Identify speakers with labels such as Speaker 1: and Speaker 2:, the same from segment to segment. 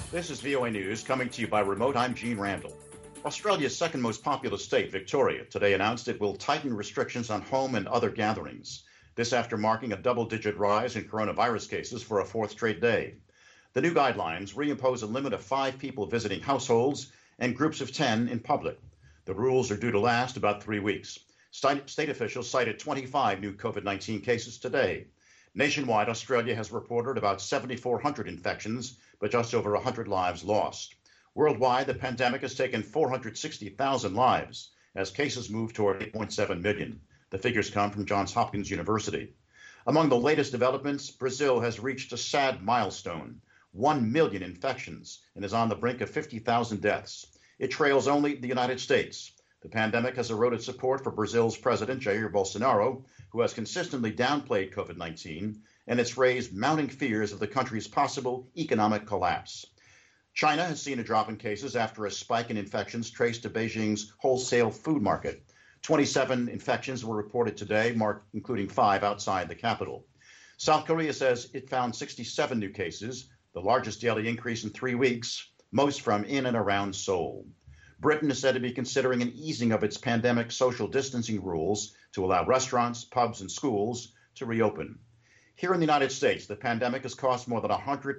Speaker 1: This is VOA News coming to you by remote. I'm Gene Randall. Australia's second most populous state, Victoria, today announced it will tighten restrictions on home and other gatherings. This after marking a double-digit rise in coronavirus cases for a fourth straight day. The new guidelines reimpose a limit of 5 people visiting households and groups of 10 in public. The rules are due to last about 3 weeks. State officials cited 25 new COVID-19 cases today. Nationwide, Australia has reported about 7,400 infections, but just over 100 lives lost. Worldwide, the pandemic has taken 460,000 lives as cases move toward 8.7 million. The figures come from Johns Hopkins University. Among the latest developments, Brazil has reached a sad milestone, 1 million infections, and is on the brink of 50,000 deaths. It trails only the United States. The pandemic has eroded support for Brazil's President Jair Bolsonaro, who has consistently downplayed COVID-19, and it's raised mounting fears of the country's possible economic collapse. China has seen a drop in cases after a spike in infections traced to Beijing's wholesale food market. 27 infections were reported today, including 5 outside the capital. South Korea says it found 67 new cases, the largest daily increase in 3 weeks, most from in and around Seoul. Britain is said to be considering an easing of its pandemic social distancing rules to allow restaurants, pubs, and schools to reopen. Here in the United States, the pandemic has cost more than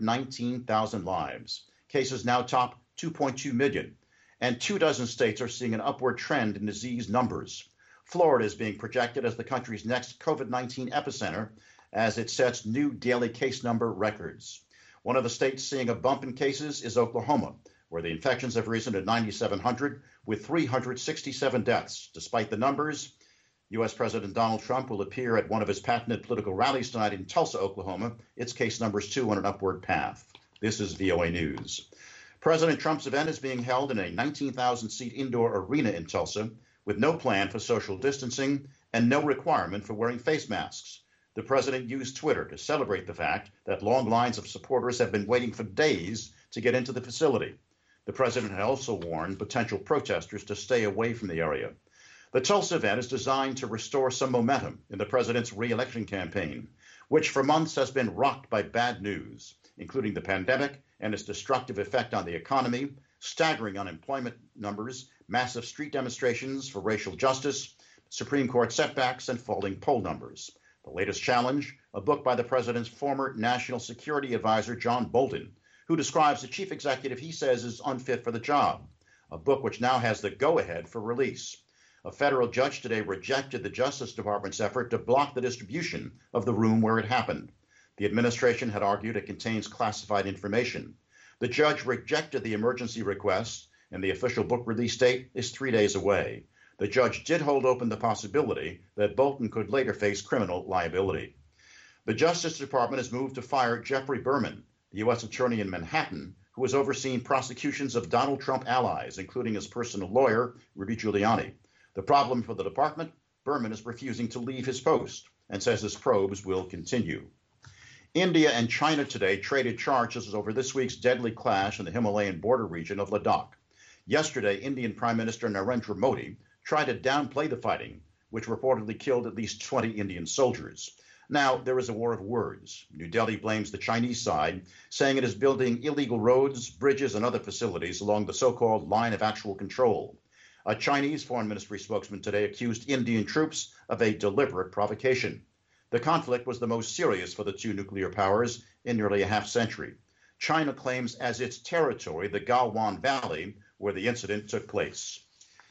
Speaker 1: 119,000 lives. Cases now top 2.2 million, and 24 states are seeing an upward trend in disease numbers. Florida is being projected as the country's next COVID-19 epicenter as it sets new daily case number records. One of the states seeing a bump in cases is Oklahoma, where the infections have risen to 9,700 with 367 deaths. Despite the numbers, U.S. President Donald Trump will appear at one of his patented political rallies tonight in Tulsa, Oklahoma. Its case numbers 2 on an upward path. This is VOA News. President Trump's event is being held in a 19,000-seat indoor arena in Tulsa with no plan for social distancing and no requirement for wearing face masks. The president used Twitter to celebrate the fact that long lines of supporters have been waiting for days to get into the facility. The president had also warned potential protesters to stay away from the area. The Tulsa event is designed to restore some momentum in the president's re-election campaign, which for months has been rocked by bad news, including the pandemic and its destructive effect on the economy, staggering unemployment numbers, massive street demonstrations for racial justice, Supreme Court setbacks, and falling poll numbers. The latest challenge, a book by the president's former national security advisor, John Bolton, who describes the chief executive he says is unfit for the job, a book which now has the go-ahead for release. A federal judge today rejected the Justice Department's effort to block the distribution of the room where it happened. The administration had argued it contains classified information. The judge rejected the emergency request, and the official book release date is 3 days away. The judge did hold open the possibility that Bolton could later face criminal liability. The Justice Department has moved to fire Jeffrey Berman, the U.S. attorney in Manhattan, who has overseen prosecutions of Donald Trump allies, including his personal lawyer, Rudy Giuliani. The problem for the department, Berman is refusing to leave his post and says his probes will continue. India and China today traded charges over this week's deadly clash in the Himalayan border region of Ladakh. Yesterday, Indian Prime Minister Narendra Modi tried to downplay the fighting, which reportedly killed at least 20 Indian soldiers. Now, there is a war of words. New Delhi blames the Chinese side, saying it is building illegal roads, bridges, and other facilities along the so-called line of actual control. A Chinese foreign ministry spokesman today accused Indian troops of a deliberate provocation. The conflict was the most serious for the two nuclear powers in nearly a half century. China claims as its territory the Galwan Valley, where the incident took place.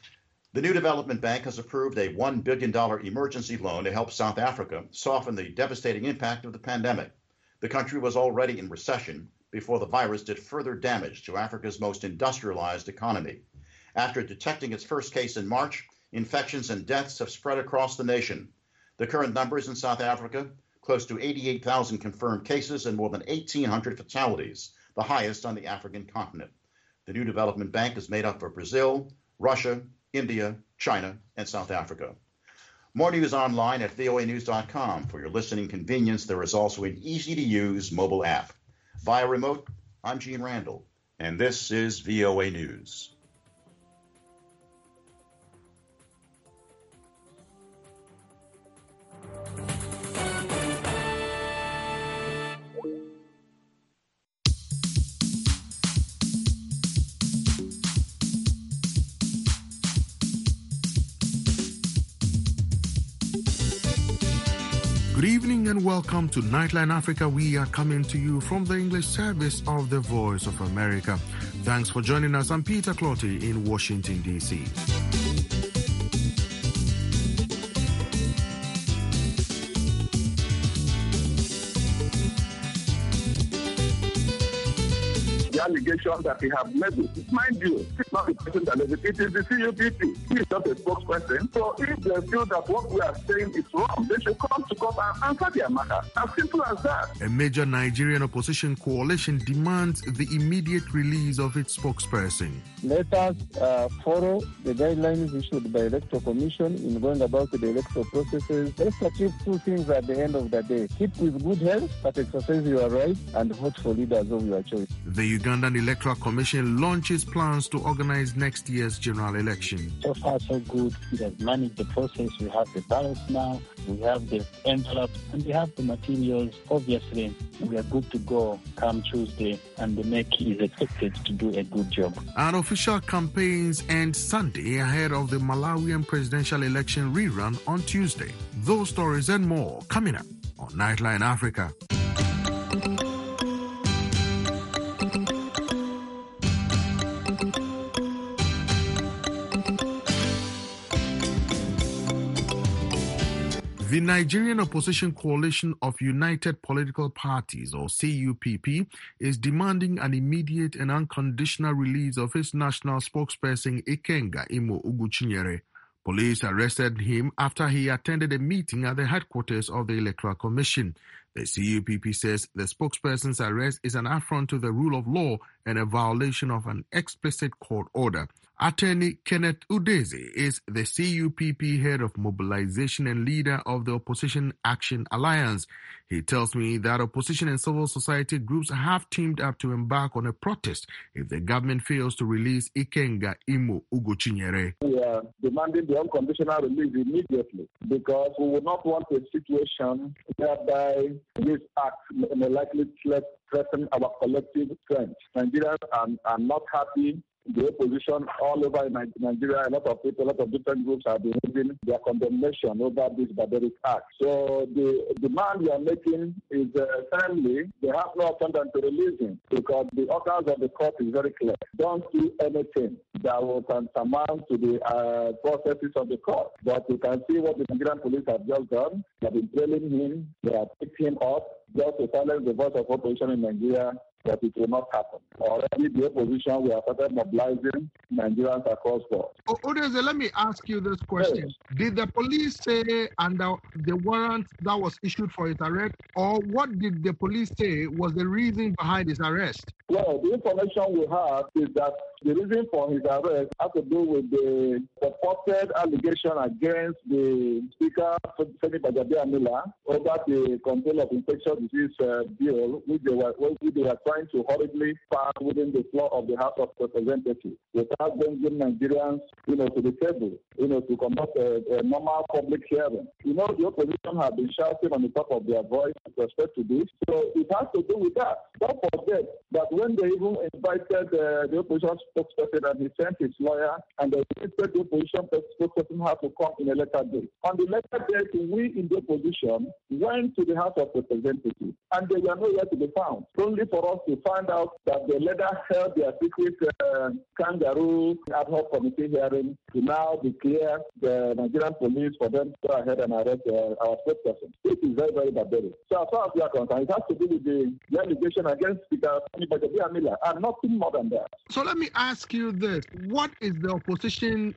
Speaker 1: The New Development Bank has approved a $1 billion emergency loan to help South Africa soften the devastating impact of the pandemic. The country was already in recession before the virus did further damage to Africa's most industrialized economy. After detecting its first case in March, infections and deaths have spread across the nation. The current numbers in South Africa, close to 88,000 confirmed cases and more than 1,800 fatalities, the highest on the African continent. The New Development Bank is made up of Brazil, Russia, India, China, and South Africa. More news online at voanews.com. For your listening convenience, there is also an easy-to-use mobile app. Via remote, I'm Gene Randall, and this is VOA News.
Speaker 2: Good evening and welcome to Nightline Africa. We are coming to you from the English service of the Voice of America. Thanks for joining us. I'm Peter Clotty in Washington, D.C.
Speaker 3: Allegation that they have leveled. Mind you, it's not the person that leveled it, is the CUPP. He is not a spokesperson. So if they feel that what we are saying is wrong, they should come to court and answer their matter. As simple as that.
Speaker 2: A major Nigerian opposition coalition demands the immediate release of its spokesperson.
Speaker 4: Let us follow the guidelines issued by the Electoral Commission in going about the electoral processes. Let's achieve two things at the end of the day. Keep with good health, but exercise your rights and vote for leaders of your choice.
Speaker 2: The Ugandan Electoral Commission launches plans to organize next year's general election.
Speaker 5: So far, so good. We have managed the process. We have the ballots now. We have the envelopes and we have the materials. Obviously, we are good to go come Tuesday, and the NEC is expected to do a good job.
Speaker 2: And official campaigns end Sunday ahead of the Malawian presidential election rerun on Tuesday. Those stories and more coming up on Nightline Africa. The Nigerian Opposition Coalition of United Political Parties, or CUPP, is demanding an immediate and unconditional release of its national spokesperson Ikenga Imo Ugochinyere. Police arrested him after he attended a meeting at the headquarters of the Electoral Commission. The CUPP says the spokesperson's arrest is an affront to the rule of law and a violation of an explicit court order. Attorney Kenneth Udeze is the CUPP head of mobilization and leader of the Opposition Action Alliance. He tells me that opposition and civil society groups have teamed up to embark on a protest if the government fails to release Ikenga Imo Ugochinyere.
Speaker 3: We are demanding the unconditional release immediately because we will not want a situation whereby this act may likely threaten our collective strength. Nigerians are not happy. The opposition all over Nigeria, a lot of people, a lot of different groups have been raising their condemnation over this barbaric act. So the demand we are making is timely. They have no option than to release him because the orders of the court is very clear. Don't do anything that will tantamount to the processes of the court. But you can see what the Nigerian police have just done. They have been trailing him. They have picked him up just to silence the voice of opposition in Nigeria. But it will not happen. Already the opposition, we have started mobilizing Nigerians across board.
Speaker 2: Udeze, let me ask you this question. Yes. Did the police say under the warrant that was issued for his arrest, or what did the police say was the reason behind his arrest?
Speaker 3: Well, the information we have is that the reason for his arrest has to do with the purported allegation against the Speaker, Femi Gbajabiamila, over the Control of Infectious Disease bill, which they were trying to horribly pass within the floor of the House of Representatives without bringing Nigerians, to the table, to conduct a normal public hearing. The opposition have been shouting on the top of their voice with respect to this. So it has to do with that. Don't forget that when they even invited the opposition spokesperson and he sent his lawyer and they insisted the opposition spokesperson had to come in a later date. On the later date, we in the opposition went to the House of Representatives and they were nowhere to be found. Only for us to find out that the leader held their secret kangaroo ad hoc committee hearing to now declare the Nigerian police for them to go ahead and arrest our spokesperson. This is very, very barbaric. So as far as we are concerned, it has to do with the allegation against Speaker Gbajabiamila and nothing more than that.
Speaker 2: So let me ask you this. What is the opposition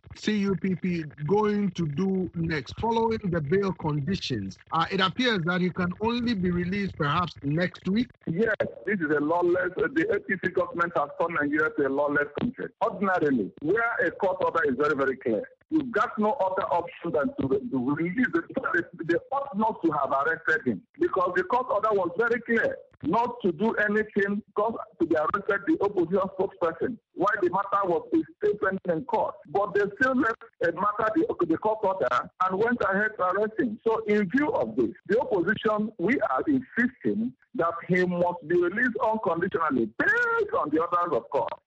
Speaker 2: CUPP going to do next following the bail conditions? It appears that he can only be released perhaps next week.
Speaker 3: Yes, this is a lawless, the APC government has turned Nigeria to a lawless country. Ordinarily, where a court order is very, very clear, you've got no other option than to release the they ought not to have arrested him because the court order was very clear not to do anything because to be arrested the opposition spokesperson while the matter was still pending in court. But they still left a matter the court order and went ahead to arrest him. So in view of this, the opposition, we are insisting that he must be released unconditionally based on the orders of court.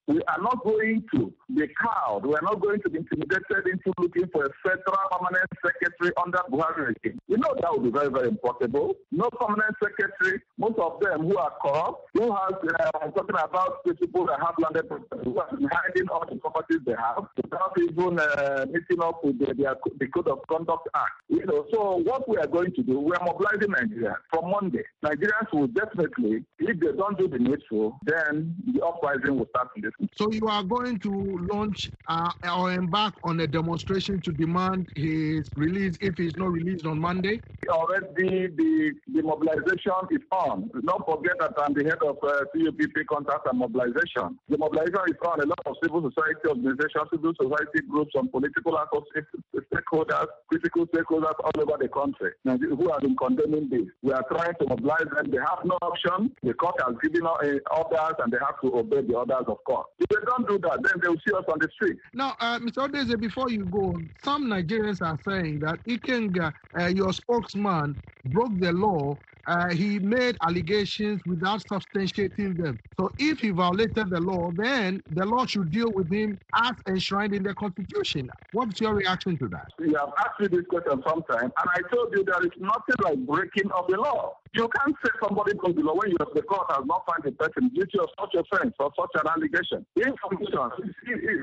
Speaker 3: We are not going to be cowed. We are not going to be intimidated into looking for a federal permanent secretary under Buhari regime. You know that would be very, very impossible. No permanent secretary, most of them who are corrupt, who has, I'm talking about the people that have landed property, who are hiding all the properties they have, without even meeting up with the Code of Conduct Act. You know, so what we are going to do, we are mobilizing Nigeria from Monday. Nigerians will definitely, if they don't do the needful, then the uprising will start in this.
Speaker 2: So you are going to launch or embark on a demonstration to demand his release if he's not released on Monday?
Speaker 3: Already the mobilization is on. Don't forget that I'm the head of CUPP Contact and Mobilization. The mobilization is on. A lot of civil society organizations, civil society groups, and political stakeholders, critical stakeholders all over the country who have been condemning this. We are trying to mobilize them. They have no option. The court has given orders and they have to obey the orders of court. If they don't do that, then they will see us on the street.
Speaker 2: Now, Mr. Odeze, before you go, some Nigerians are saying that Ikenga, your spokesman, broke the law. He made allegations without substantiating them. So if he violated the law, then the law should deal with him as enshrined in the Constitution. What's your reaction to that?
Speaker 3: You have asked me this question sometime, and I told you there is nothing like breaking of the law. You can't say somebody broke the law when the court has not found the person guilty of such offense or such an allegation. Information.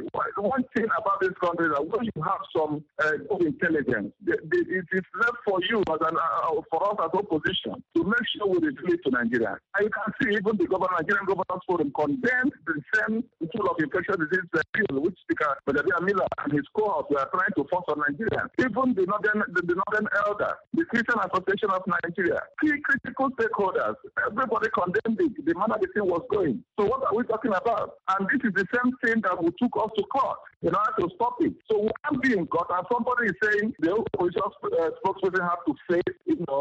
Speaker 3: One thing about this country is that when you have some good intelligence, it is left for you for us as opposition to make sure we reveal it to Nigeria. And you can see even the Nigerian Governors Forum condemned the same tool of infectious disease bill which Speaker Brigadier Miller and his cohort were trying to force on Nigeria. Even the Northern Elder, the Christian Association of Nigeria, key critical stakeholders, everybody condemned it, the manner the thing was going. So what are we talking about? And this is the same thing that took us to court in order to stop it. So we can't be in court and somebody is saying the opposition spokesperson have to face,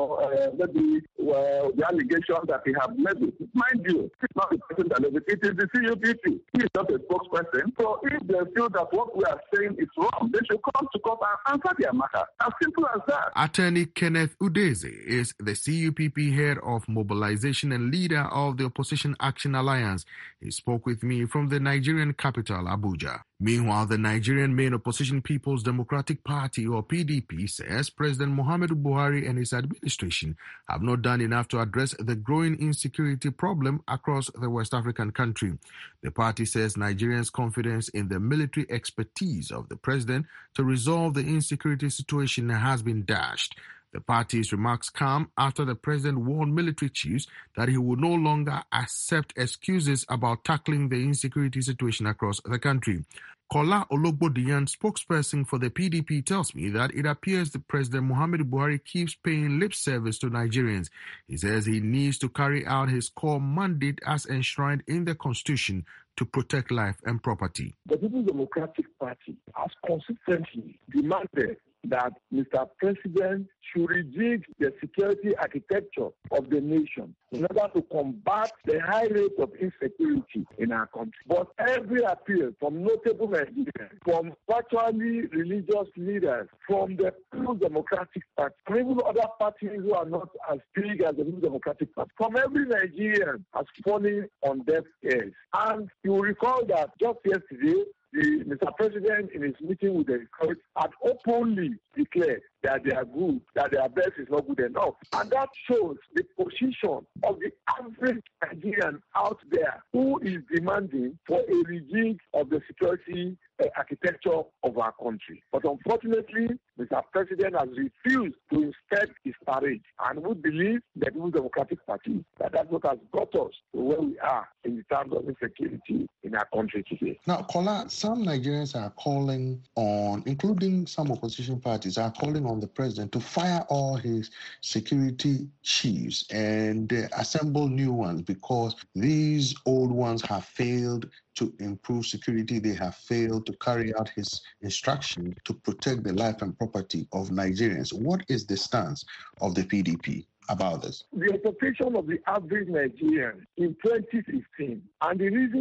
Speaker 3: maybe the allegation that he has made it. Mind you, it's not the person that made it. It is the CUPP. He is not a spokesperson. So if they feel that what we are saying is wrong, they should come to court and answer their matter. As simple as that.
Speaker 2: Attorney Kenneth Udeze is the CUPP head of mobilization and leader of the Opposition Action Alliance. He spoke with me from the Nigerian capital, Abuja. Meanwhile, the Nigerian main opposition People's Democratic Party, or PDP, says President Muhammadu Buhari and his administration have not done enough to address the growing insecurity problem across the West African country. The party says Nigerians' confidence in the military expertise of the president to resolve the insecurity situation has been dashed. The party's remarks come after the president warned military chiefs that he would no longer accept excuses about tackling the insecurity situation across the country. Kola Ologbodiyan, spokesperson for the PDP, tells me that it appears that President Muhammadu Buhari keeps paying lip service to Nigerians. He says he needs to carry out his core mandate as enshrined in the Constitution to protect life and property.
Speaker 3: The People's Democratic Party has consistently demanded that Mr. President should rejig the security architecture of the nation in order to combat the high rate of insecurity in our country. But every appeal from notable Nigerians, from virtually religious leaders, from the People's Democratic Party, from even other parties who are not as big as the People's Democratic Party, from every Nigerian has fallen on deaf ears. And you will recall that just yesterday, Mr. President, in his meeting with the court, had openly declared that they are good, that their best is not good enough. And that shows the position of the average Nigerian out there who is demanding for a rejig of the security architecture of our country. But unfortunately, Mr. President has refused to inspect his parade. And we believe that the Democratic Party, that's what has brought us to where we are in terms of insecurity in our country today.
Speaker 2: Now, Kola, some Nigerians are calling on, including some opposition parties, are calling on the president to fire all his security chiefs and assemble new ones because these old ones have failed to improve security. They have failed to carry out his instruction to protect the life and property of Nigerians. What is the stance of the PDP about this?
Speaker 3: The occupation of the average Nigerian in 2015, and the reason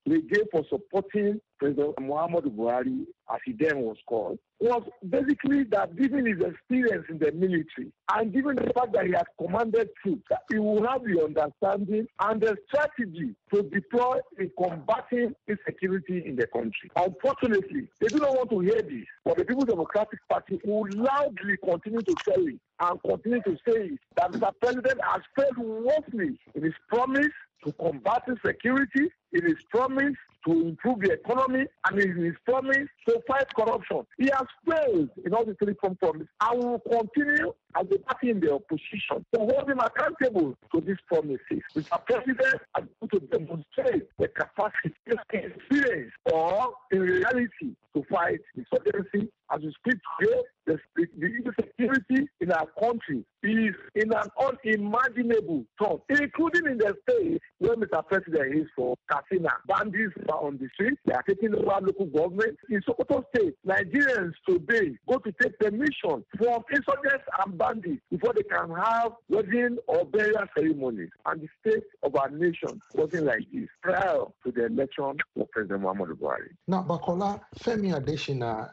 Speaker 3: they gave for supporting President Muhammadu Buhari, as he then was called, was basically that given his experience in the military and given the fact that he has commanded troops, that he will have the understanding and the strategy to deploy in combating insecurity in the country. Unfortunately, they do not want to hear this, but the People's Democratic Party will loudly continue to tell it and continue to say it, that Mr. President has failed woefully in his promise to combat insecurity, in his promise to improve the economy, and in his promise to fight corruption. He has failed in all the three promises and will continue as the party in the opposition to hold him accountable to these promises. Mr. President has to demonstrate the capacity, experience, or in reality to fight insurgency. As we speak today, the insecurity in our country is in an unimaginable term, including in the state where Mr. President is for Katsina. Bandits are on the street. They are taking over local government. In Sokoto State, Nigerians today go to take permission from insurgents and bandits before they can have wedding or burial ceremonies. And the state of our nation wasn't like this prior to the election of President Muhammadu Buhari.
Speaker 6: Now, Bakola, Femi Adesina,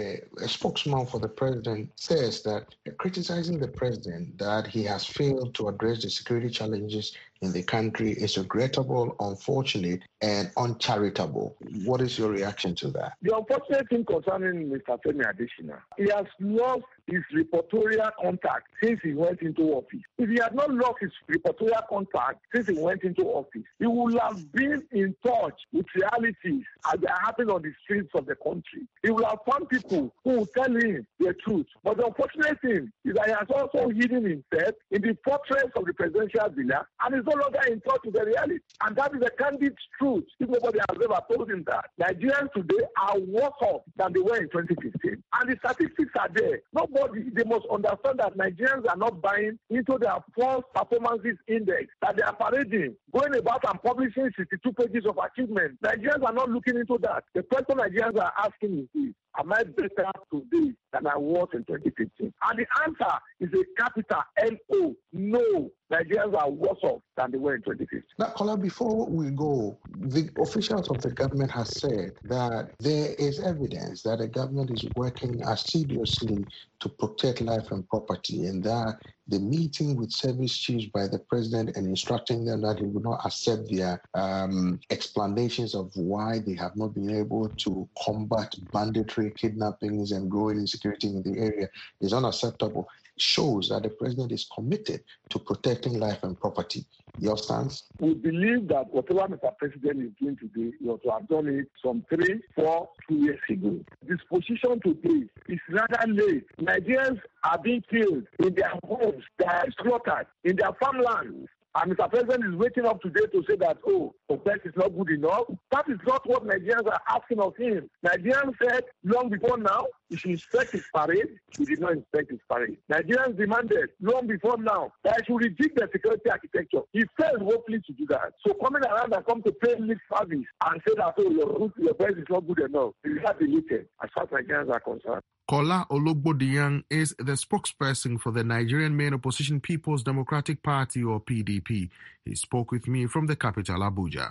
Speaker 6: a spokesman for the president, says that criticizing the president that he has failed to address the security challenges in the country is regrettable, unfortunate, and uncharitable. What is your reaction to that?
Speaker 3: The unfortunate thing concerning Mr. Femi Adesina, he has lost his reportorial contact since he went into office. If he had not lost his reportorial contact since he went into office, he would have been in touch with realities as they are happening on the streets of the country. He would have found people who will tell him the truth. But the unfortunate thing is that he has also hidden himself in the fortress of the presidential villa and is no longer in touch with the reality. And that is a candid truth. If nobody has ever told him that. Nigerians today are worse off than they were in 2015. And the statistics are there. They must understand that Nigerians are not buying into their false performances index that they are parading, going about and publishing 62 pages of achievement. Nigerians are not looking into that. The question Nigerians are asking is this: am I better today than I was in 2015? And the answer is a capital N-O. No, Nigerians are worse off than they were in 2015.
Speaker 6: Now, Kola, before we go, the officials of the government have said that there is evidence that the government is working assiduously to protect life and property, and that the meeting with service chiefs by the president and instructing them that he would not accept their explanations of why they have not been able to combat banditry, kidnappings, and growing insecurity in the area is unacceptable, shows that the president is committed to protecting life and property. Your stance?
Speaker 3: We believe that whatever Mr. President is doing today, he ought to have done it some 3, 4, 2 years ago. This position today is rather late. Nigerians are being killed in their homes, they are slaughtered in their farmlands. And Mr. President is waking up today to say that, Opec is not good enough. That is not what Nigerians are asking of him. Nigerians said long before now, he should inspect his parade. He did not inspect his parade. Nigerians demanded long before now that he should reject the security architecture. He failed woefully to do that. So coming around and come to pay lip service and say that, your best is not good enough, he has deleted as far as Nigerians are concerned.
Speaker 2: Kola Ologbodiyan is the spokesperson for the Nigerian main opposition People's Democratic Party, or PDP. He spoke with me from the capital, Abuja.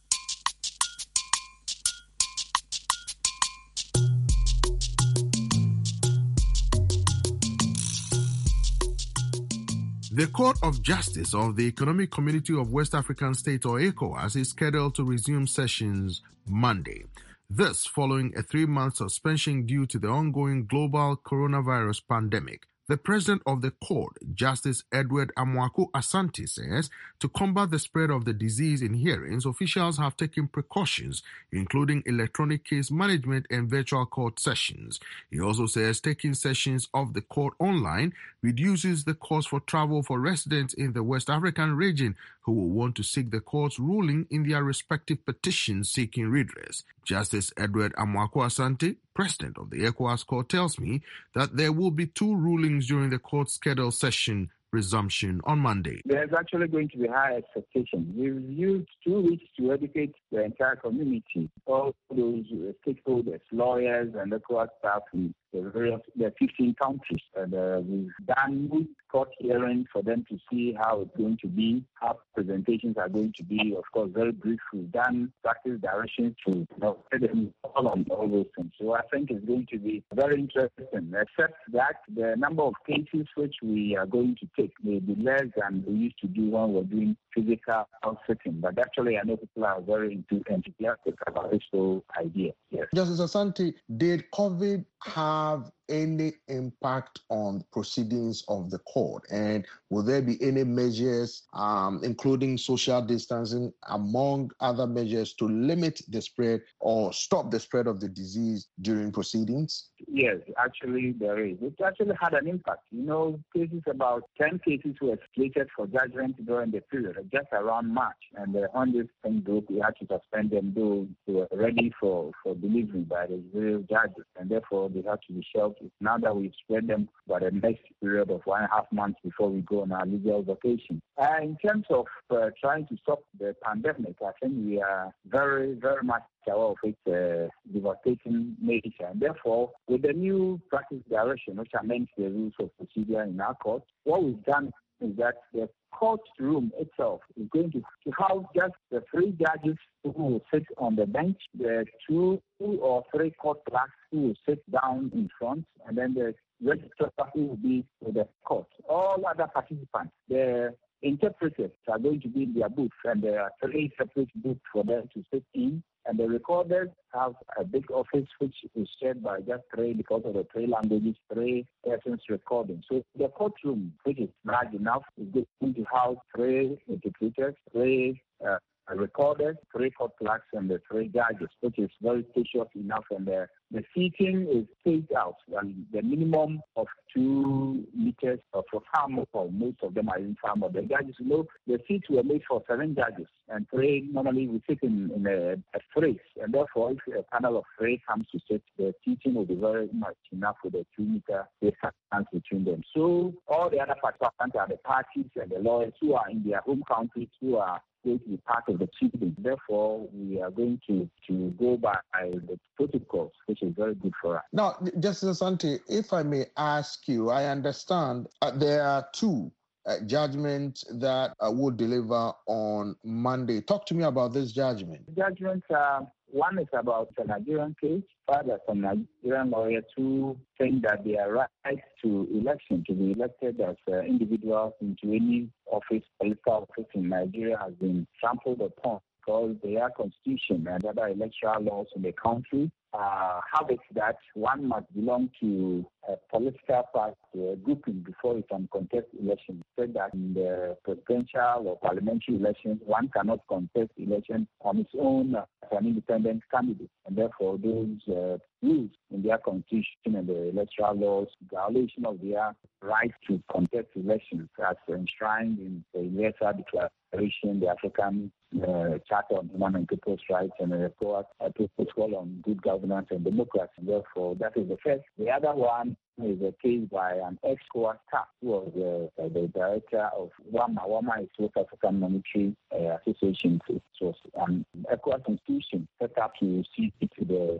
Speaker 2: The Court of Justice of the Economic Community of West African States, or ECOWAS, is scheduled to resume sessions Monday. This following a 3-month suspension due to the ongoing global coronavirus pandemic. The president of the court, Justice Edward Amwaku Asante, says to combat the spread of the disease in hearings, officials have taken precautions, including electronic case management and virtual court sessions. He also says taking sessions of the court online reduces the cost for travel for residents in the West African region who will want to seek the court's ruling in their respective petitions seeking redress. Justice Edward Amwaku Asante, president of the ECOWAS court, tells me that there will be 2 rulings during the court's scheduled session resumption on Monday.
Speaker 5: There's actually going to be high expectation. We've used 2 weeks to educate the entire community, all those stakeholders, lawyers, and ECOWAS staff in the 15 countries. And we've done court hearings for them to see how it's going to be, how presentations are going to be. Of course, very brief. We've done practice directions to set them on all those things. So I think it's going to be very interesting, except that the number of cases which we are going to take may be less than we used to do when we're doing physical outfitting. But actually, I know people are very enthusiastic about this whole idea. Yes.
Speaker 6: Justice Asante, did COVID have any impact on proceedings of the court? And will there be any measures, including social distancing, among other measures, to limit the spread or stop the spread of the disease during proceedings?
Speaker 5: Yes, actually there is. It actually had an impact. About 10 cases were slated for judgment during the period, just around March. And on this thing group, we had to suspend them, though they were ready for delivery by the real judges. And therefore, they had to be shelved. Now that we've spread them by the next period of 1.5 months before we go on our legal vacation. In terms of trying to stop the pandemic, I think we are very, very much aware of its devastating nature. And therefore, with the new practice direction, which amends the rules of procedure in our court, what we've done is that the courtroom itself is going to house just the 3 judges who will sit on the bench, the 2 or 3 court clerks who will sit down in front, and then the registrar who will be with the court. All other participants, the interpreters are going to be in their booths, and there are 3 separate booths for them to sit in. And the recorders have a big office which is shared by just 3 because of the 3 languages, 3 persons recording. So the courtroom, which is large enough, is going to house 3 interpreters, 3 recorders, 3 court clerks, and the 3 judges, which is very spacious enough. And the seating is spaced out, and the minimum of 2 meters for some, or most of them are in some of the judges. The seats were made for 7 judges, and 3 normally we sit in a phrase, and therefore if a panel of 3 comes to sit, the seating will be very much enough with a 2-meter distance between them. So all the other participants are the parties and the lawyers who are in their home countries, who are going to be part of the proceedings. Therefore, we are going to go by the protocols, which is very good for us.
Speaker 6: Now, Justice Asante, if I may ask you, I understand there are 2 judgments that will deliver on Monday. Talk to me about this judgment.
Speaker 5: Judgments one is about the Nigerian case. Father, some Nigerian lawyers who think that their right to election, to be elected as individuals into any political office in Nigeria, has been trampled upon because their constitution and other electoral laws in the country have it that one must belong to a political party, a grouping, before it can contest elections. Said that in the presidential or parliamentary elections, one cannot contest elections on its own as an independent candidate. And therefore, those rules in their constitution and the electoral laws, violation of their right to contest elections as enshrined in the Universal Declaration, the African Charter on Human and People's Rights, and the Protocol on Good Governance and Democracy. And therefore, that is the first. The other one is a case by an ex-ECOWAS staff who was the director of WAMA. WAMA is West African Monetary Association. It was an ECOWAS institution set up to see to the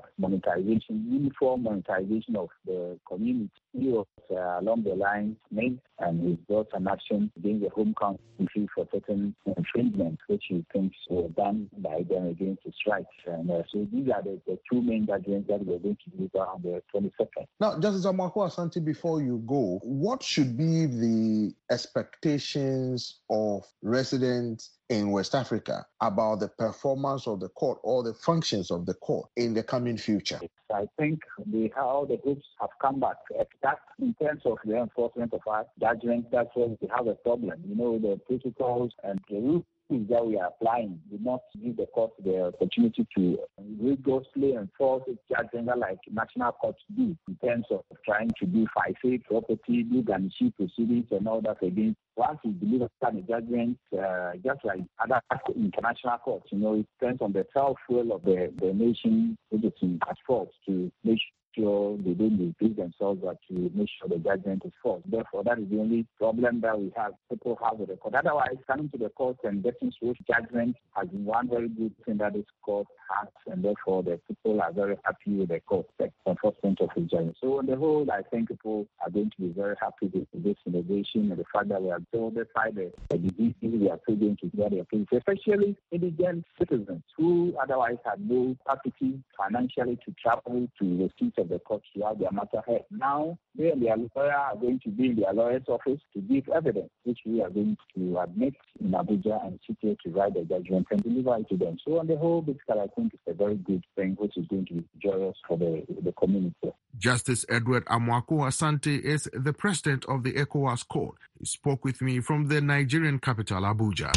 Speaker 5: uniform monetization of the community. He was along the lines made, and he brought an action against the home country for certain infringements, which he thinks were done by them against his rights. And so these are the 2 main judgments that we're going to deliver on the 22nd.
Speaker 6: Now, Justice Amankwa Asante, before you go, what should be the expectations of residents in West Africa about the performance of the court or the functions of the court in the coming future?
Speaker 5: I think how the groups have come back. That in terms of the enforcement of our judgment, that's where we have a problem. The protocols and the rules that we are applying do not give the court the opportunity to rigorously enforce its judgment like national courts do in terms of trying to do FISA property, do garnishee proceedings and all that against. Once you deliver the judgment, just like other international courts, it depends on the self-will of the nation which is at fault to make
Speaker 3: sure they don't repeat themselves, but to make sure the judgment is false. Therefore, that is the only problem that we have. People have with the court. Otherwise, coming to the court and getting swift judgment has been one very good thing that this court has, and therefore the people are very happy with the court, the enforcement of the judgment. So on the whole, I think people are going to be very happy with this innovation and the fact that we are told by the disease, we are still going to get their case, especially indigent citizens who otherwise had no capacity financially to travel to the seats of the court to have their matter heard. Now, they and their lawyer are going to be in their lawyer's office to give evidence, which we are going to admit in Abuja and sit here to write the judgment and deliver it to them. So on the whole, basically, I think it's a very good thing, which is going to be joyous for the community.
Speaker 2: Justice Edward Amwako Asante is the president of the ECOWAS Court. He spoke with me from the Nigerian capital, Abuja.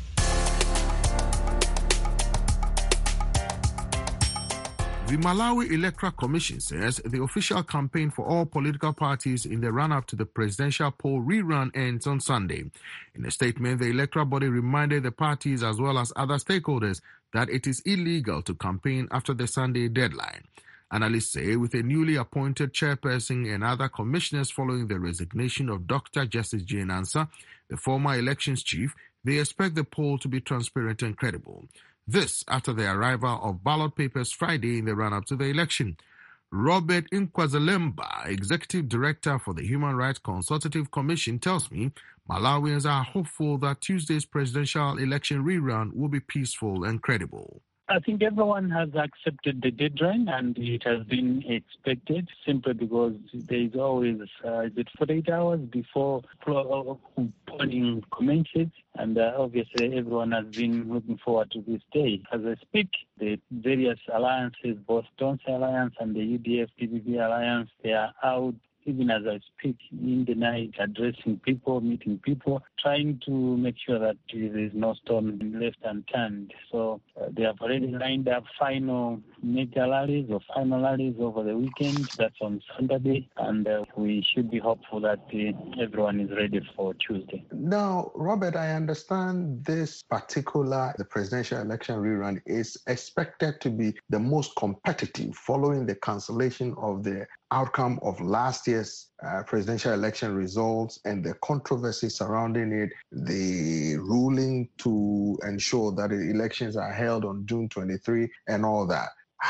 Speaker 2: The Malawi Electoral Commission says the official campaign for all political parties in the run-up to the presidential poll rerun ends on Sunday. In a statement, the electoral body reminded the parties as well as other stakeholders that it is illegal to campaign after the Sunday deadline. Analysts say with a newly appointed chairperson and other commissioners following the resignation of Dr. Justice Jane Ansah, the former elections chief, they expect the poll to be transparent and credible. This after the arrival of ballot papers Friday in the run-up to the election. Robert Nkwazalemba, Executive Director for the Human Rights Consultative Commission, tells me Malawians are hopeful that Tuesday's presidential election rerun will be peaceful and credible.
Speaker 5: I think everyone has accepted the deadline and it has been expected simply because there is always 48 hours before polling commences, and obviously everyone has been looking forward to this day. As I speak, the various alliances, both Tonse Alliance and the UDF-PPP Alliance, they are out even as I speak in the night, addressing people, meeting people, trying to make sure that there is no stone left unturned. So they have already lined up final mega rallies or final rallies over the weekend. That's on Saturday, and we should be hopeful that everyone is ready for Tuesday.
Speaker 6: Now, Robert, I understand this particular, the presidential election rerun is expected to be the most competitive following the cancellation of the outcome of last year's presidential election results and the controversy surrounding it, the ruling to ensure that the elections are held on June 23 and all that.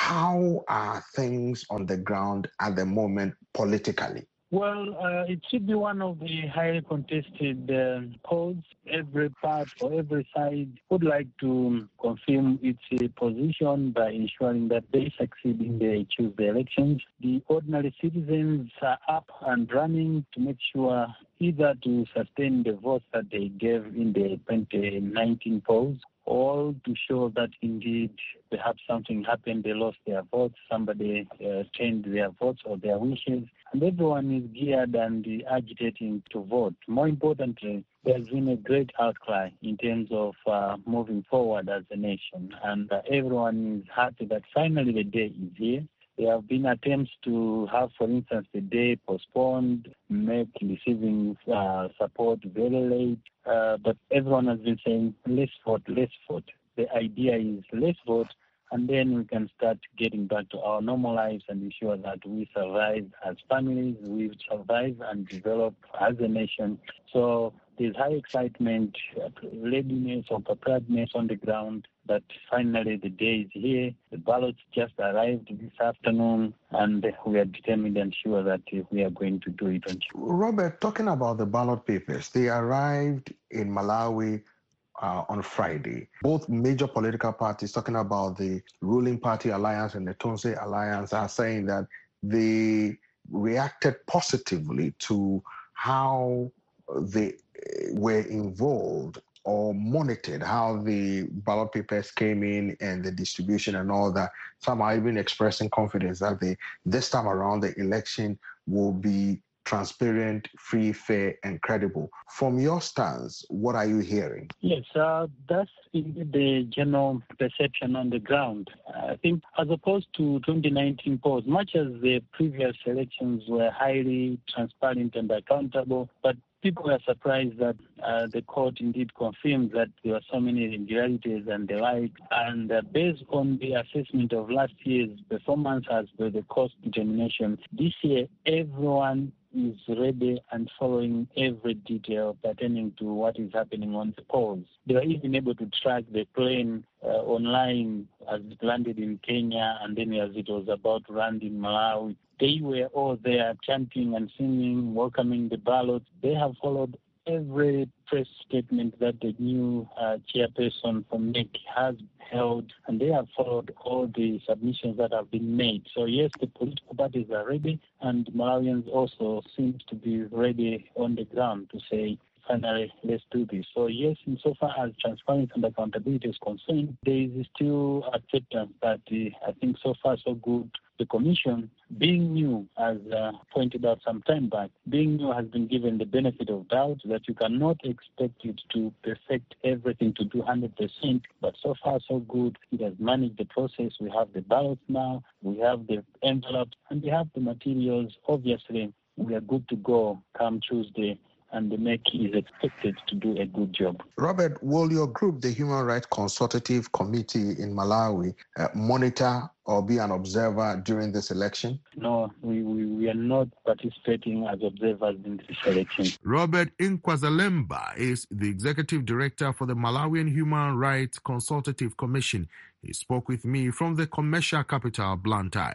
Speaker 6: How are things on the ground at the moment politically?
Speaker 5: Well, it should be one of the highly contested polls. Every part or every side would like to confirm its position by ensuring that they succeed in the Tuesday elections. The ordinary citizens are up and running to make sure either to sustain the votes that they gave in the 2019 polls, or to show that indeed perhaps something happened, they lost their votes, somebody changed their votes or their wishes, and everyone is geared and agitating to vote. More importantly, there's been a great outcry in terms of moving forward as a nation, and everyone is happy that finally the day is here. There have been attempts to have, for instance, the day postponed, make receiving support very late, but everyone has been saying, let's vote, let's vote. The idea is let's vote, and then we can start getting back to our normal lives and ensure that we survive as families, we survive and develop as a nation. So there's high excitement, readiness or preparedness on the ground that finally the day is here. The ballots just arrived this afternoon, and we are determined and sure that we are going to do it on Tuesday.
Speaker 6: Robert, talking about the ballot papers, they arrived in Malawi on Friday. Both major political parties, talking about the ruling party alliance and the Tonse Alliance, are saying that they reacted positively to how they were involved or monitored, how the ballot papers came in and the distribution and all that. Some are even expressing confidence that this time around the election will be transparent, free, fair, and credible. From your stance, what are you hearing?
Speaker 5: Yes, that's the general perception on the ground. I think as opposed to 2019 polls, much as the previous elections were highly transparent and accountable, but people were surprised that the court indeed confirmed that there were so many irregularities and the like. And based on the assessment of last year's performance as per the cost determination, this year everyone is ready and following every detail pertaining to what is happening on the polls. They were even able to track the plane online as it landed in Kenya and then as it was about to land in Malawi. They were all there chanting and singing, welcoming the ballots. They have followed every press statement that the new chairperson from NEC has held, and they have followed all the submissions that have been made. So yes, the political parties are ready, and Malawians also seem to be ready on the ground to say, finally, let's do this. So yes, insofar as transparency and accountability is concerned, there is still acceptance that I think so far so good. The Commission, being new, as pointed out some time back, being new has been given the benefit of doubt that you cannot expect it to perfect everything to do 100%, but so far so good. It has managed the process. We have the ballots now, we have the envelopes, and we have the materials. Obviously, we are good to go come Tuesday, and the NEC is expected to do a good job.
Speaker 6: Robert, will your group, the Human Rights Consultative Committee in Malawi, monitor or be an observer during this election?
Speaker 5: No, we are not participating as observers in this election.
Speaker 2: Robert Nkwazalemba is the executive director for the Malawian Human Rights Consultative Commission. He spoke with me from the commercial capital, Blantyre.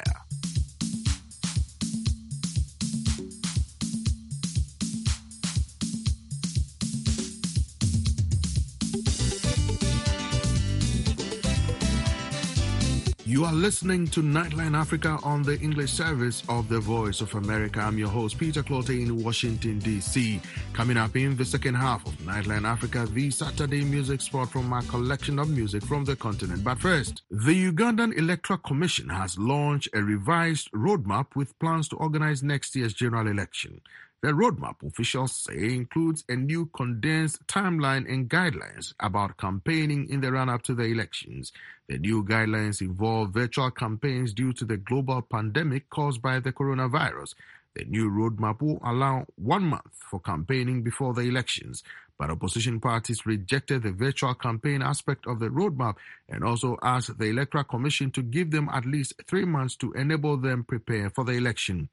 Speaker 2: You are listening to Nightline Africa on the English service of the Voice of America. I'm your host, Peter Clote in Washington, D.C. Coming up in the second half of Nightline Africa, the Saturday music spot from our collection of music from the continent. But first, the Ugandan Electoral Commission has launched a revised roadmap with plans to organize next year's general election. The roadmap, officials say, includes a new condensed timeline and guidelines about campaigning in the run-up to the elections. The new guidelines involve virtual campaigns due to the global pandemic caused by the coronavirus. The new roadmap will allow 1 month for campaigning before the elections, but opposition parties rejected the virtual campaign aspect of the roadmap and also asked the Electoral Commission to give them at least 3 months to enable them prepare for the election.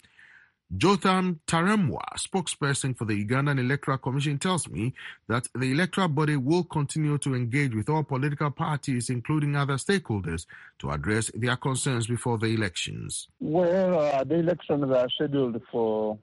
Speaker 2: Jotham Taremwa, spokesperson for the Ugandan Electoral Commission, tells me that the electoral body will continue to engage with all political parties, including other stakeholders, to address their concerns before the elections.
Speaker 4: Well, the elections are scheduled for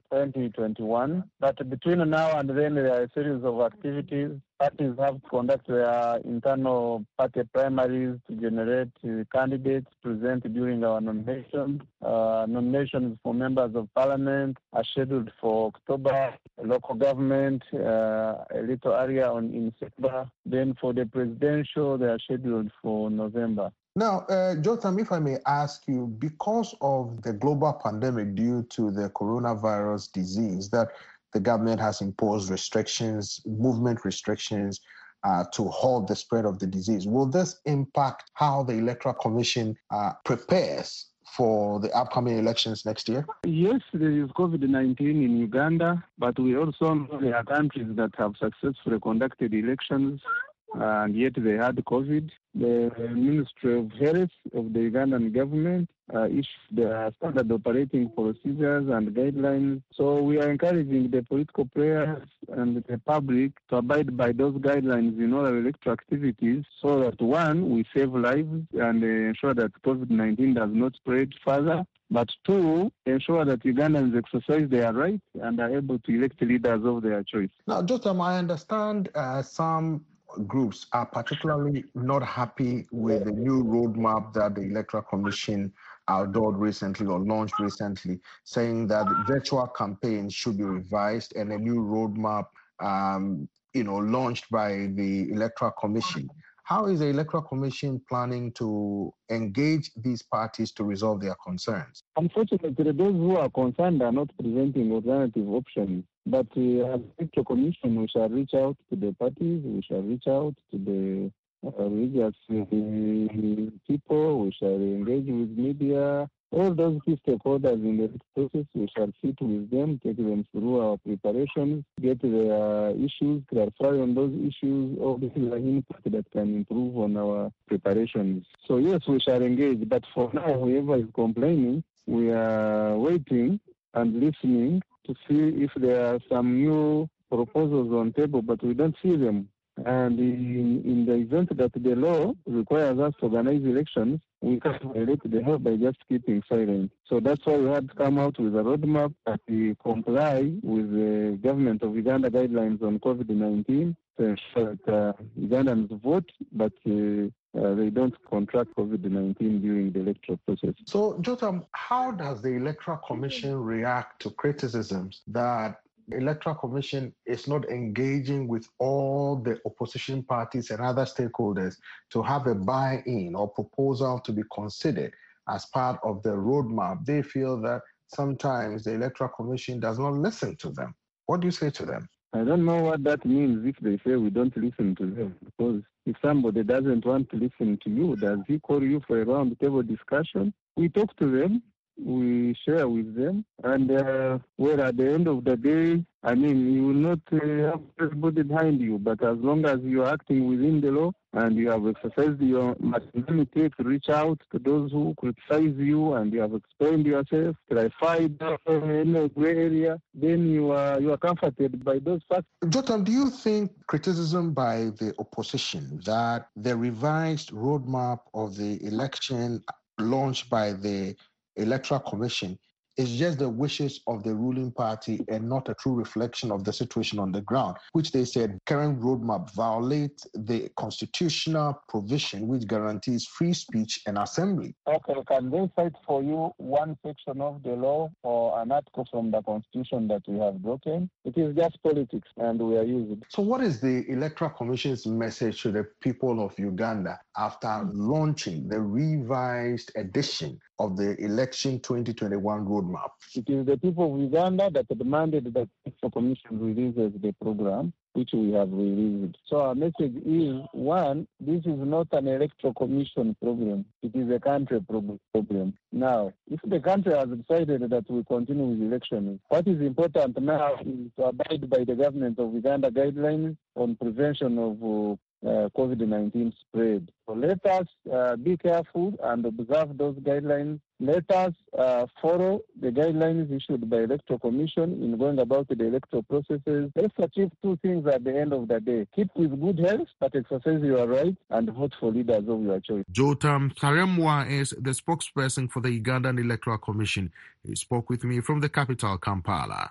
Speaker 4: 2021, but between now and then there are a series of activities. Parties have to conduct their internal party primaries to generate candidates present during our nomination. Nominations for members of parliament are scheduled for October, local government, a little area in September. Then for the presidential, they are scheduled for November.
Speaker 6: Now, Jotham, if I may ask you, because of the global pandemic due to the coronavirus disease, that the government has imposed restrictions, movement restrictions, to halt the spread of the disease. Will this impact how the Electoral Commission prepares for the upcoming elections next year?
Speaker 4: Yes, there is COVID-19 in Uganda, but we also know there are countries that have successfully conducted elections, and yet they had COVID. The Ministry of Health of the Ugandan government issued the standard operating procedures and guidelines. So we are encouraging the political players and the public to abide by those guidelines in all our electoral activities so that, one, we save lives and ensure that COVID-19 does not spread further. But two, ensure that Ugandans exercise their rights and are able to elect leaders of their choice.
Speaker 6: Now, Jotham, I understand some groups are particularly not happy with the new roadmap that the Electoral Commission outdoored recently or launched recently, saying that virtual campaigns should be revised and a new roadmap, launched by the Electoral Commission. How is the Electoral Commission planning to engage these parties to resolve their concerns?
Speaker 4: Unfortunately, those who are concerned are not presenting alternative options. But as Electoral Commission, we shall reach out to the parties, we shall reach out to the religious people. We shall engage with media. All those key stakeholders in the process, we shall sit with them, take them through our preparations, get their issues, clarify on those issues. All this is an input that can improve on our preparations. So yes, we shall engage. But for now, whoever is complaining, we are waiting and listening to see if there are some new proposals on table, but we don't see them. And in the event that the law requires us to organize elections, we can't violate the law by just keeping silent. So that's why we had to come out with a roadmap that we comply with the government of Uganda guidelines on COVID-19 to ensure that Ugandans vote, but they don't contract COVID-19 during the electoral process.
Speaker 6: So, Jotam, how does the Electoral Commission react to criticisms that the Electoral Commission is not engaging with all the opposition parties and other stakeholders to have a buy-in or proposal to be considered as part of the roadmap? They feel that sometimes the Electoral Commission does not listen to them. What do you say to them?
Speaker 4: I don't know what that means if they say we don't listen to them, because if somebody doesn't want to listen to you, does he call you for a round-table discussion? We talk to them. We share with them, and where at the end of the day, I mean, you will not have everybody behind you, but as long as you are acting within the law and you have exercised your magnanimity to reach out to those who criticize you and you have explained yourself, clarified in a gray area, then you are comforted by those facts.
Speaker 6: Jotam, do you think criticism by the opposition that the revised roadmap of the election launched by the Electoral Commission is just the wishes of the ruling party and not a true reflection of the situation on the ground, which they said current roadmap violates the constitutional provision which guarantees free speech and assembly?
Speaker 4: Okay, can they cite for you one section of the law or an article from the Constitution that we have broken? It is just politics, and we are using.
Speaker 6: So what is the Electoral Commission's message to the people of Uganda after launching the revised edition of the Election 2021 roadmap?
Speaker 4: It is the people of Uganda that demanded that the Electoral Commission releases the program, which we have released. So our message is, one, this is not an Electoral Commission problem. It is a country problem. Now, if the country has decided that we continue with elections, what is important now is to abide by the government of Uganda guidelines on prevention of COVID-19 spread. So let us be careful and observe those guidelines. Let us follow the guidelines issued by Electoral Commission in going about the electoral processes. Let's achieve two things at the end of the day. Keep with good health, but exercise your rights and vote for leaders of your choice.
Speaker 2: Jotam Karemwa is the spokesperson for the Ugandan Electoral Commission. He spoke with me from the capital, Kampala.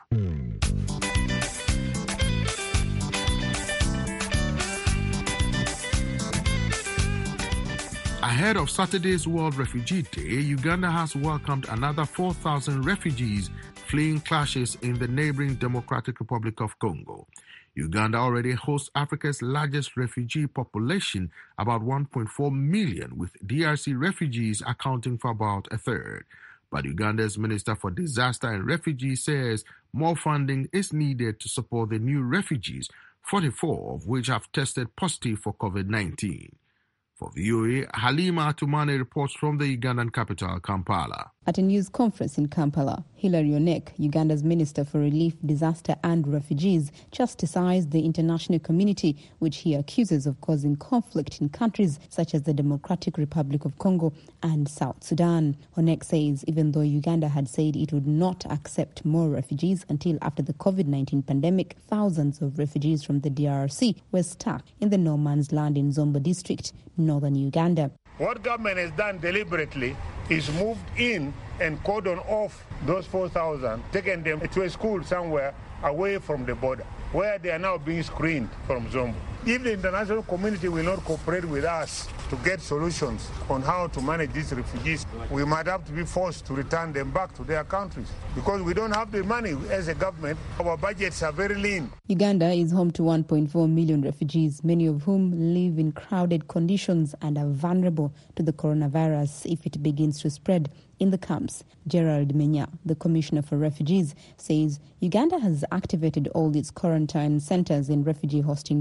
Speaker 2: Ahead of Saturday's World Refugee Day, Uganda has welcomed another 4,000 refugees fleeing clashes in the neighboring Democratic Republic of Congo. Uganda already hosts Africa's largest refugee population, about 1.4 million, with DRC refugees accounting for about a third. But Uganda's Minister for Disaster and Refugees says more funding is needed to support the new refugees, 44 of which have tested positive for COVID-19. For VOA, Halima Atumane reports from the Ugandan capital, Kampala.
Speaker 7: At a news conference in Kampala, Hilary Onek, Uganda's Minister for Relief, Disaster and Refugees, chastised the international community, which he accuses of causing conflict in countries such as the Democratic Republic of Congo and South Sudan. Onek says even though Uganda had said it would not accept more refugees until after the COVID-19 pandemic, thousands of refugees from the DRC were stuck in the no man's land in Zombo district, northern Uganda.
Speaker 8: What government has done deliberately is moved in and cordon off those 4,000, taken them to a school somewhere away from the border, where they are now being screened from Zombo. If the international community will not cooperate with us to get solutions on how to manage these refugees, we might have to be forced to return them back to their countries because we don't have the money as a government. Our budgets are very lean.
Speaker 7: Uganda is home to 1.4 million refugees, many of whom live in crowded conditions and are vulnerable to the coronavirus if it begins to spread in the camps. Gerald Menya, the Commissioner for Refugees, says Uganda has activated all its quarantine centers in refugee hosting districts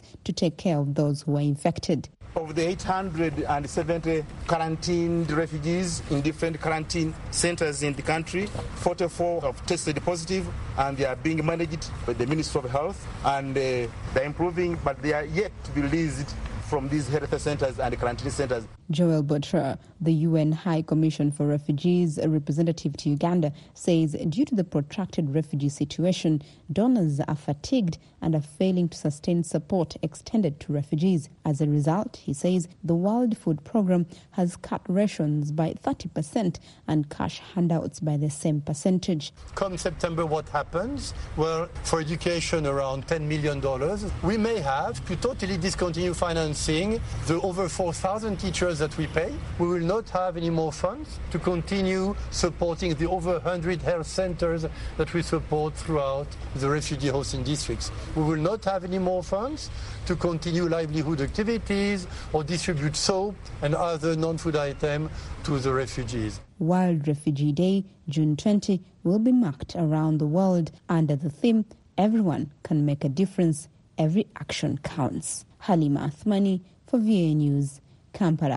Speaker 7: to take care of those who are infected.
Speaker 9: Of the 870 quarantined refugees in different quarantine centers in the country, 44 have tested positive and they are being managed by the Ministry of Health, and they're improving, but they are yet to be released from these health centers and quarantine centers.
Speaker 7: Joel Botra, the UN High Commission for Refugees, a representative to Uganda, says due to the protracted refugee situation, donors are fatigued and are failing to sustain support extended to refugees. As a result, he says the World Food Programme has cut rations by 30% and cash handouts by the same percentage.
Speaker 10: Come September, what happens? Well, for education, around $10 million. We may have to totally discontinue financing the over 4,000 teachers that we pay. We will not have any more funds to continue supporting the over 100 health centers that we support throughout the refugee hosting districts. We will not have any more funds to continue livelihood activities or distribute soap and other non-food items to the refugees.
Speaker 7: World Refugee Day, June 20, will be marked around the world under the theme, Everyone Can Make a Difference, Every Action Counts. Halima Athmani for VOA News, Kampala.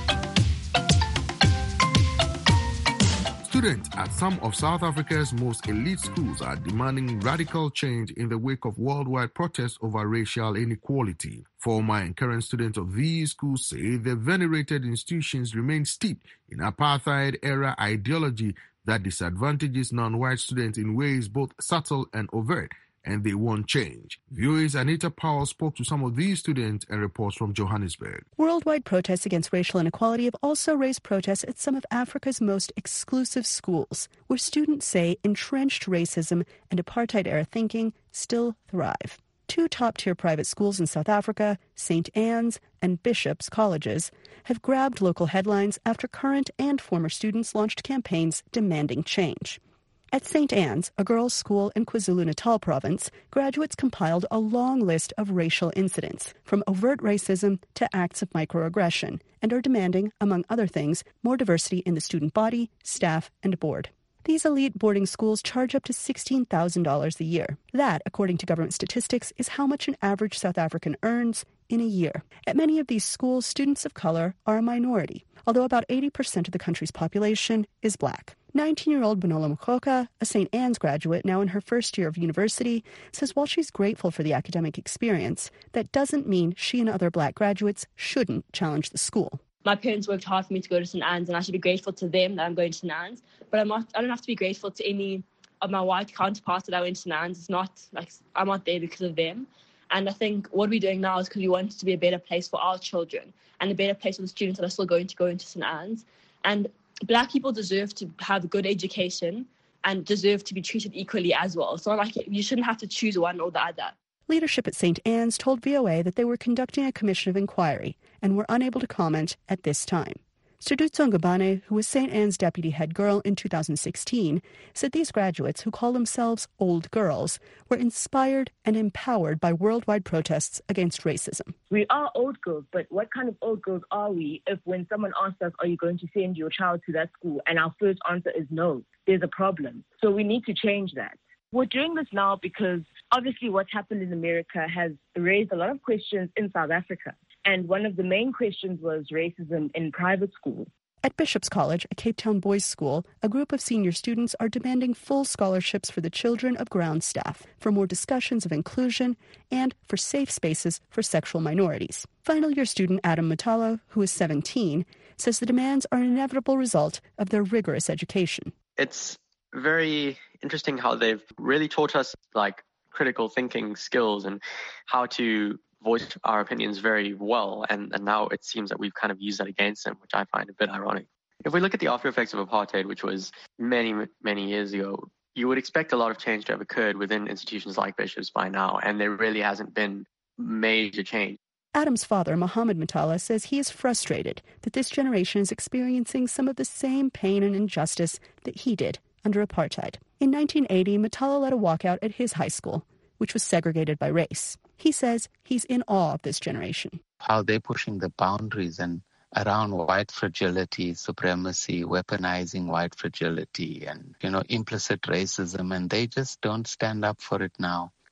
Speaker 2: Students at some of South Africa's most elite schools are demanding radical change in the wake of worldwide protests over racial inequality. Former and current students of these schools say the venerated institutions remain steeped in apartheid-era ideology that disadvantages non-white students in ways both subtle and overt, and they want change. VOA's Anita Powell spoke to some of these students and reports from Johannesburg.
Speaker 11: Worldwide protests against racial inequality have also raised protests at some of Africa's most exclusive schools, where students say entrenched racism and apartheid-era thinking still thrive. Two top-tier private schools in South Africa, St. Anne's and Bishop's colleges, have grabbed local headlines after current and former students launched campaigns demanding change. At St. Anne's, a girls' school in KwaZulu-Natal province, graduates compiled a long list of racial incidents, from overt racism to acts of microaggression, and are demanding, among other things, more diversity in the student body, staff, and board. These elite boarding schools charge up to $16,000 a year. That, according to government statistics, is how much an average South African earns in a year. At many of these schools, students of color are a minority, although about 80% of the country's population is black. 19-year-old Bonola Mukhoka, a St. Anne's graduate now in her first year of university, says while she's grateful for the academic experience, that doesn't mean she and other black graduates shouldn't challenge the school.
Speaker 12: My parents worked hard for me to go to St. Anne's, and I should be grateful to them that I'm going to St. Anne's. But I don't have to be grateful to any of my white counterparts that I went to St. Anne's. It's not like I'm not there because of them. And I think what we're doing now is because we want it to be a better place for our children and a better place for the students that are still going to go into St. Anne's. And black people deserve to have a good education and deserve to be treated equally as well. So like you shouldn't have to choose one or the other.
Speaker 11: Leadership at St. Anne's told VOA that they were conducting a commission of inquiry and were unable to comment at this time. Sudutso Ngubane, who was St. Anne's deputy head girl in 2016, said these graduates, who call themselves old girls, were inspired and empowered by worldwide protests against racism.
Speaker 13: We are old girls, but what kind of old girls are we if when someone asks us, are you going to send your child to that school? And our first answer is no, there's a problem. So we need to change that. We're doing this now because obviously what's happened in America has raised a lot of questions in South Africa. And one of the main questions was racism in private schools.
Speaker 11: At Bishop's College, a Cape Town boys' school, a group of senior students are demanding full scholarships for the children of ground staff, for more discussions of inclusion, and for safe spaces for sexual minorities. Final year student Adam Matalo, who is 17, says the demands are an inevitable result of their rigorous education.
Speaker 14: It's very interesting how they've really taught us critical thinking skills and how to voice our opinions very well, and now it seems that we've kind of used that against them, which I find a bit ironic. If we look at the after effects of apartheid, which was many, many years ago, you would expect a lot of change to have occurred within institutions like Bishop's by now, and there really hasn't been major change.
Speaker 11: Adam's father, Mohammed Matala, says he is frustrated that this generation is experiencing some of the same pain and injustice that he did under apartheid. In 1980, Matala led a walkout at his high school, which was segregated by race. He says he's in awe of this generation.
Speaker 15: How they're pushing the boundaries and around white fragility, supremacy, weaponizing white fragility and, implicit racism, and they just don't stand up for it now.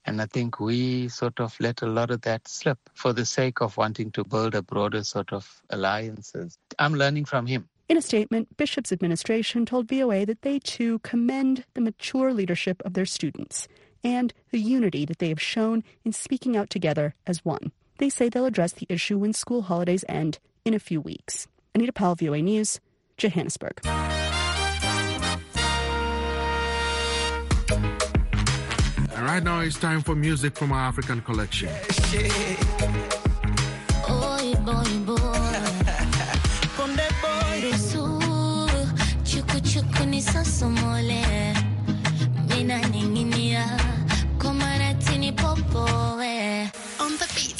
Speaker 15: And I think we sort of let a lot of that slip for the sake of wanting to build a broader sort of alliances. I'm learning from him.
Speaker 11: In a statement, Bishop's administration told VOA that they too commend the mature leadership of their students and the unity that they have shown in speaking out together as one. They say they'll address the issue when school holidays end in a few weeks. Anita Powell, VOA News, Johannesburg.
Speaker 2: And right now it's time for music from our African collection.
Speaker 16: On the beat.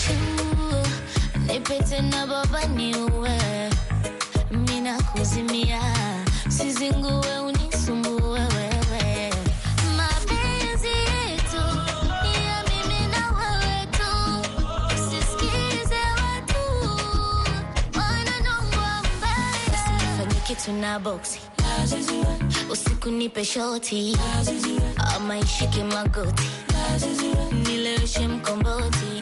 Speaker 16: Mapenzi yetu ya mimi na wewe tu, usisikize watu wananongwa mbaya. Usinifanye kitu na boxi, usiku nipe shoti, ama ishike magoti, nileweshe mkomboti.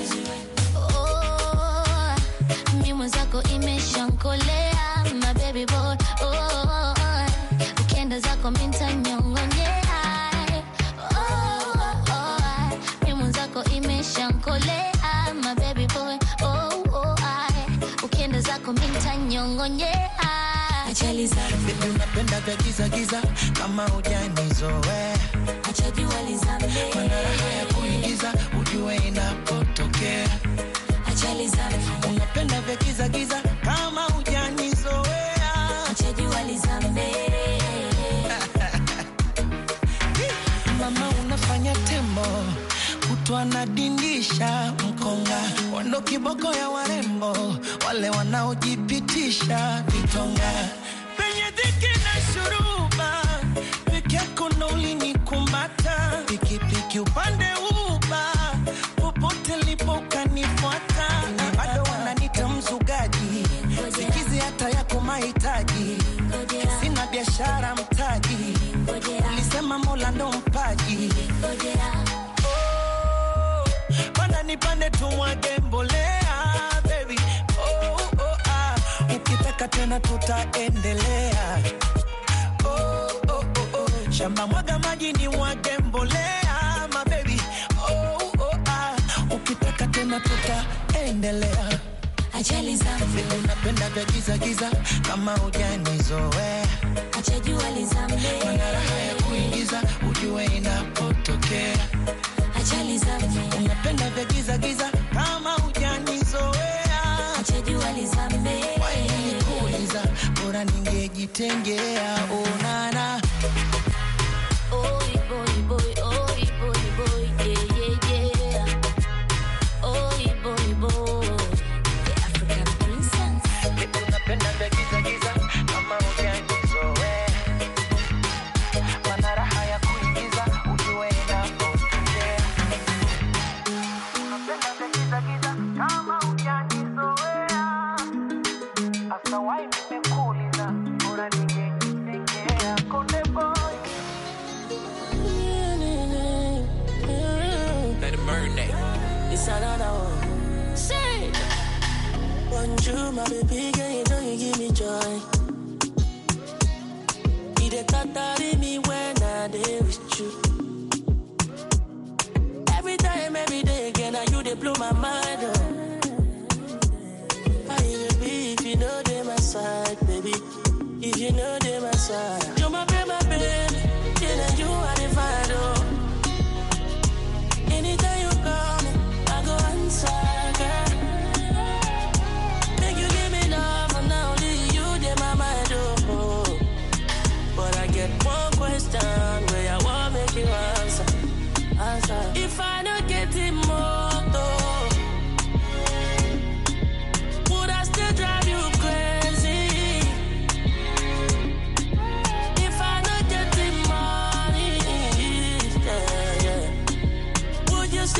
Speaker 16: Mimi mwenzako imeshankolea, my baby boy. Ukienda zako minta nyongonyea. Mimi mwenzako imeshankolea, my baby boy. Ukienda zako minta nyongonyea. Achali zangu
Speaker 17: baby, unapenda vya giza giza kama hujanizoea.
Speaker 16: Acha jua lizame,
Speaker 17: mana raha ya kuingiza ujue inapotokea.
Speaker 16: Achali zangu
Speaker 17: unapenda vya giza giza kama hujanizoea.
Speaker 16: Acha jua lizame.
Speaker 17: Mama unafanya tembo, kutwa nadindisha mkonga, wando kiboko ya warembo, wale wanaojipitisha vitonga. Penye dhiki na shuruba, peke yako ndo ulinikumbata. Pikipiki upande uba, popote lipo ukanifuata. Bado wananita mzugaji, sikizi hata yako mahitaji. Sina biashara mtaji, ulisema Mola ndo mpaji. Panda nipande tumwage mbolea, baby. Ukitaka tena tutaendelea. Shamba mwaga maji ni mwage mbolea, my baby. Ukitaka tena tutaendelea.
Speaker 16: Achali zangu
Speaker 17: unapenda vya giza giza kama hujanizoea.
Speaker 16: Acha jua lizame,
Speaker 17: mana raha ya kuingiza ujue inapotokea.
Speaker 16: Achali zangu
Speaker 17: unapenda vya giza giza kama hujanizoea.
Speaker 16: Acha jua lizame,
Speaker 17: why kuuliza bora ningejitengea. Onana
Speaker 16: boy boy boy, boy boy, yeah yeah yeah. Boy boy, the African princess.
Speaker 17: Unapenda vya giza giza kama hujanizoea. Mana raha ya kuingiza ujue inapotokea. Unapenda vya giza giza kama hujanizoea. Asa why nimekuuliza bora ningejitengea. Konde boy.
Speaker 18: Let it marinate.
Speaker 17: It's another one.
Speaker 16: Say
Speaker 17: Bonjour, my baby girl, you know you give me joy. You dey carry me when I dey with you. Every time, every day again, now you dey blow my mind. How you will be if you know they my side, baby? If you know they my side, you my baby, then you are the find. Anytime you call me, I go answer, girl. Make you give me love, and now only you dey my mind, oh. But I get one question where I want make you answer. If I don't get it more, would I still drive you crazy? If I don't get it money, yeah, yeah. Would you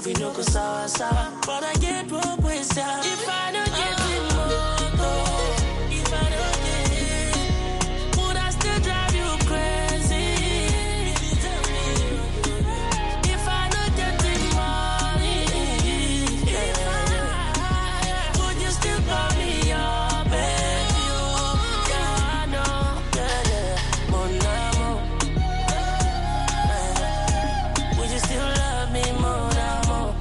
Speaker 17: love you no go sour, sour. But I get one ways out. If I don't get it more, if I don't get it, would I still drive you crazy? If I don't get it money, would you still call me your baby? Yeah, I know, mon amour. Would you still love me, mon amour?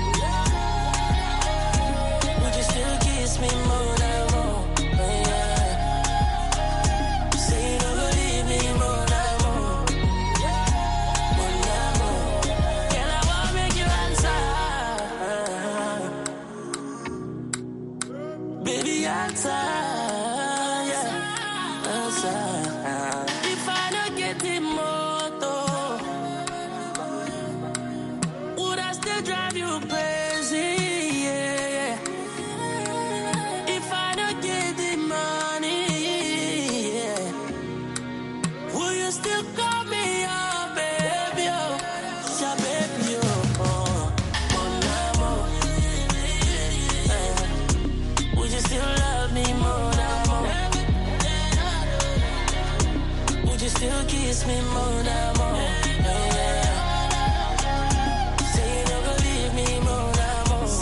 Speaker 17: Would you still kiss me, mon amour? Yeah. Say you don't believe me, mon amour. Mon amour. Girl, I wanna make you answer. Baby, answer. Yeah. Answer. If I don't get the moto, would I still drive you crazy? Yeah. If I don't get the money, yeah. Will you still call me your baby? Your baby, mon amour. Would you still love me, mon amour? Would you still kiss me, mon amour? Yeah. Say you don't believe me, mon amour.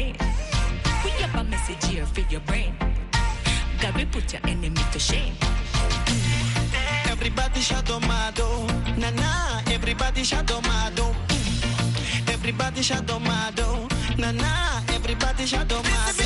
Speaker 18: rain. We have a message here for your brain. God will put your enemy to shame.
Speaker 17: Everybody shadomado, na na. Everybody shadomado. Everybody shadomado, na na. Everybody shadomado.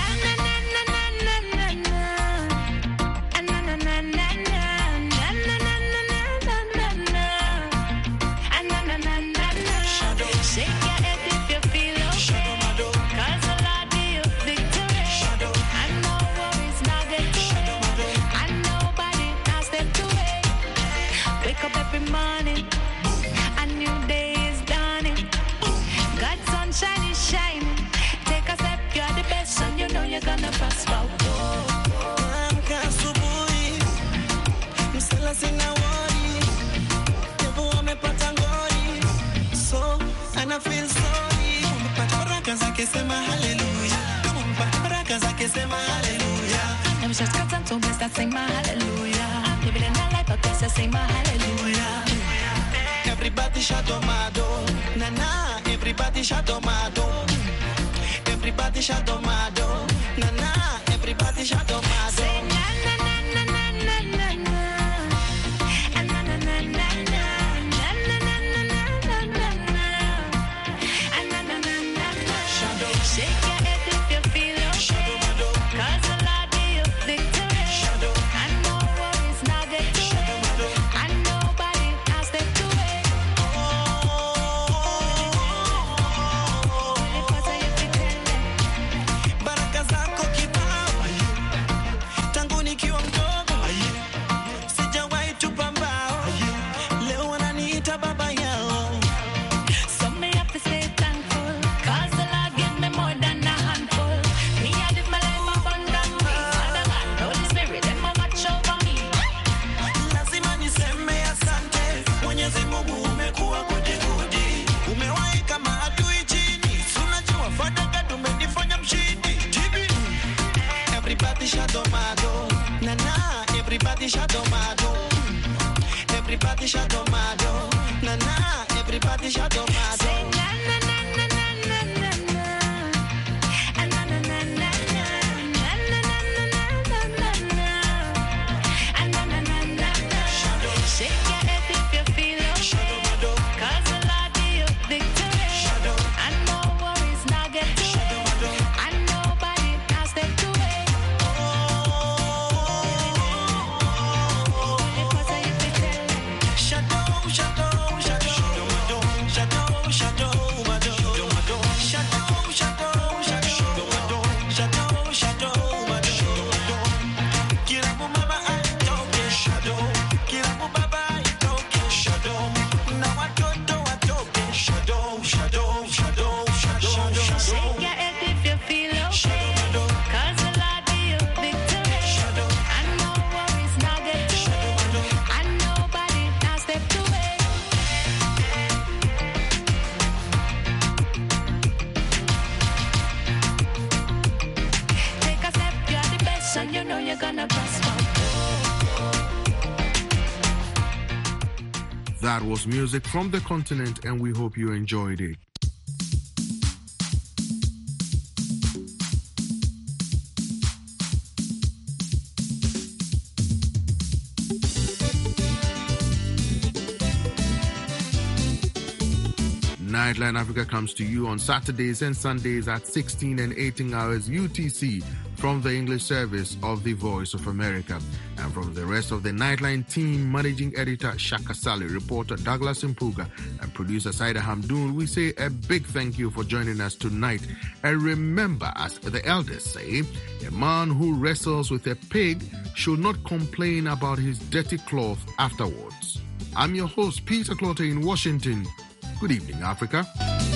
Speaker 18: Sing my hallelujah. Living in a life of blessed, sing my hallelujah.
Speaker 17: Everybody shadomado, na na. Everybody shadomado. Everybody shadomado, na na. Everybody shadomado.
Speaker 18: Say na na na na na na na na. And na na na na na. Na na na na na na na. And na na na na na. Shadow. Shake your head if you feel okay. Shadomado. 'Cause the Lord give you victory.
Speaker 17: Everybody shadomado, everybody shadomado, na na. Everybody shadomado.
Speaker 18: Say na na na na na na na na. And na na na na na. Na na na na na na na. And na na na na na. Shake your head if you feel okay. 'Cause the Lord give you victory. And no worries now get to it. And nobody has to do it.
Speaker 2: That was music from the continent, and we hope you enjoyed it. Nightline Africa comes to you on Saturdays and Sundays at 16 and 18 hours UTC from the English service of the Voice of America. And from the rest of the Nightline team, Managing Editor Shaka Sally, reporter Douglas Mpuga, and producer Saida Hamdoun, we say a big thank you for joining us tonight. And remember, as the elders say, a man who wrestles with a pig should not complain about his dirty cloth afterwards. I'm your host, Peter Clotter in Washington. Good evening, Africa.